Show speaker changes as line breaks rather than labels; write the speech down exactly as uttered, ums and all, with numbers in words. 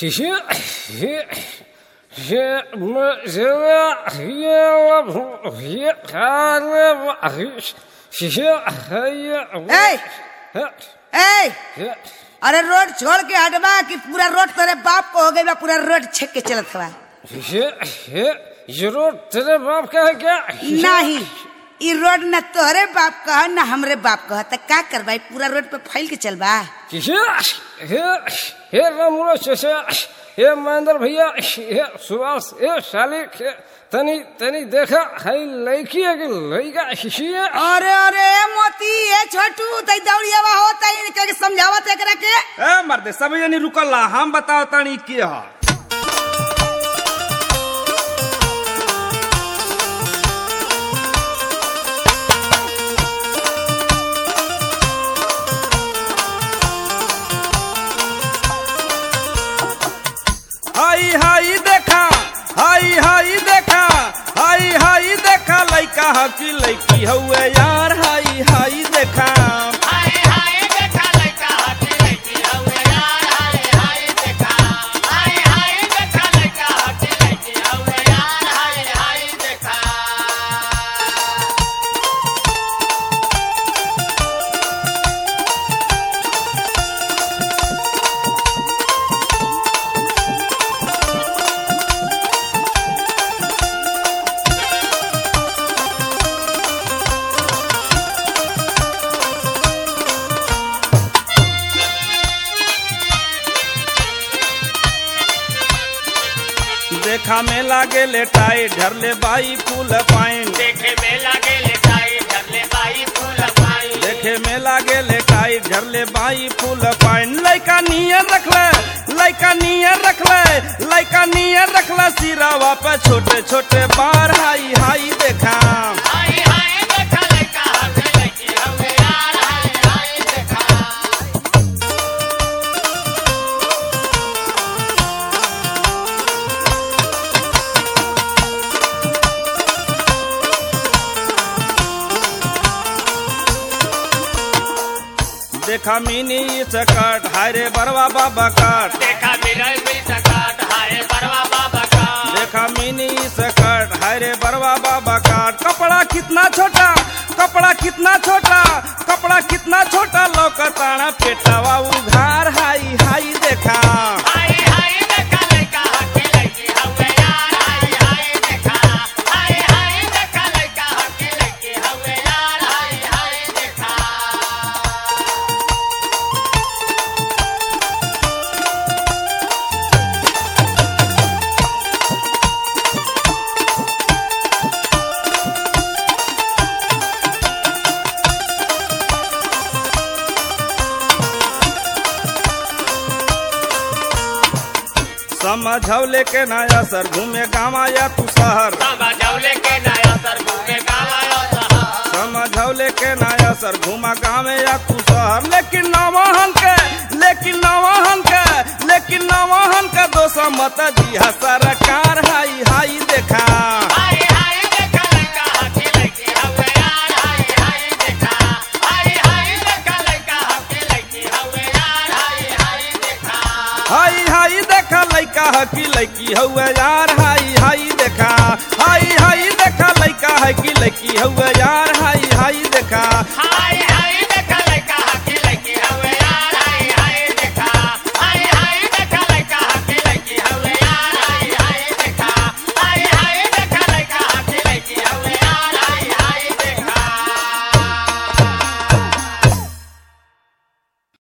अरे रोड छोड़ के हटवा कि पूरा रोड तेरे बाप को हो गई बा, पूरा रोड छेक के चलत हवा।
ये रोड तेरे बाप का है क्या?
नहीं, ये रोड न तोहरे बाप का है न हमरे बाप का है। तो क्या करवाई, पूरा रोड पे फैल के चलवा।
हे रामुलो चाचा, हे महेंद्र भैया, हे सुभाष, हे शालिक, तनी तनी देखा है लड़की है कि लड़का?
अरे अरे मोती ये छोटू तई दौड़ियावा होता है इनके समझावत एकरा के।
ए मर्दे सब जनी रुकल ला, हम बताओ तनी के ह। हाई हाई देखा, हाई हाई देखा, हाई हाई देखा लइका ह कि लइकी हउए यार। हाई हाई देखा,
हाय हाय देखा लइका ह कि लइकी हउए यार। हाय हाय देखा, हाय हाय देखा लइका ह कि लइकी हउए यार। हाय हाय देखा।
देखा में लागे ले टाइट झरले बाई फूल पाइन।
देखे में लागे ले टाइट झरले बाई फूल पाइन।
देखे में लागे ले टाइट झरले बाई फूल पाइन। लइका नियर रखले, लइका नियर रखले, लइका नियर रखला सिरावा पे छोटे छोटे बार। हाई हाई देखा,
हाय हाय देखा लइका ह कि लइकी हउए यार। हाय हाय देखा।
देखा मिनी सकट हाय रे बरवा बाबा काट।
देखा मिरर में सकट हाय बरवा बाबा का।
देखा मिनी सकट हाय रे बरवा बाबा काट। कपड़ा कितना छोटा, कपड़ा कितना छोटा, कपड़ा कितना छोटा लौकताना पेटवा उघार। हाई हाई देखा,
हाय हाय देखा लइका ह कि लइकी हउए यार। हाय हाय देखा, हाय हाय देखा लइका ह कि लइकी हउए यार। हाय हाय देखा।
समझौले के नया सर घूमे गाँव आया तू शहर।
समझौले के नया सर घूमे गाँव आया शहर।
समझौले के नया सर घूमा गाँव या तू शहर। लेकिन नवाहन के, लेकिन नवाहन के, लेकिन नवाहन का दोसा मत दिया सरकार। हाई हाई देखा,
हाय हाय देखा लइका ह कि लइकी हउए यार। हाय हाय देखा, हाय हाय देखा लइका ह कि लइकी हउए यार। हाय हाय देखा।
हाई हाई देखा लइका ह कि लइकी हउए यार। हाई हाई देखा, हाई हाई देखा लइका है कि लइकी हउए यार। हाई हाई देखा।